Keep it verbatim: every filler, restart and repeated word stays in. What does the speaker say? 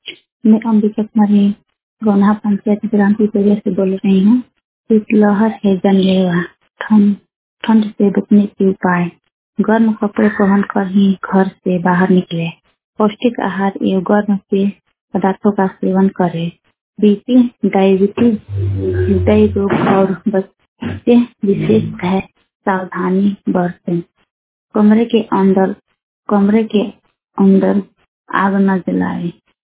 मैं अंबिका कुमारी गौना पंचायत ग्राम पिपरिया से बोल रही हूँ। शीतलहर है जानलेवा, ठंड ठंड से बचने के उपाय। गर्म कपड़े पहन कर ही घर से बाहर निकले। पौष्टिक आहार एवं गर्म पेय पदार्थों का सेवन करें। बीपी, डायबिटीज, हृदय रोग और बच्चे विशेष है सावधानी बरतें। कमरे के अंदर कमरे के अंदर आग न जलाएं।